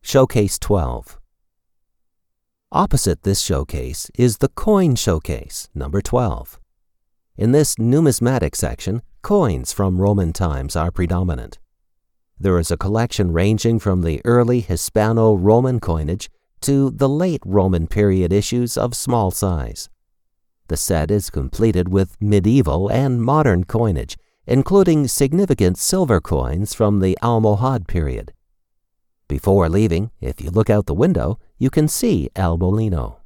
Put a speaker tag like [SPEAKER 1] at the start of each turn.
[SPEAKER 1] Showcase 12. Opposite this showcase is the Coin Showcase, number 12. In this numismatic section, coins from Roman times are predominant. There is a collection ranging from the early Hispano-Roman coinage to the late Roman period issues of small size. The set is completed with medieval and modern coinage, including significant silver coins from the Almohad period. Before leaving, if you look out the window, you can see El Molino.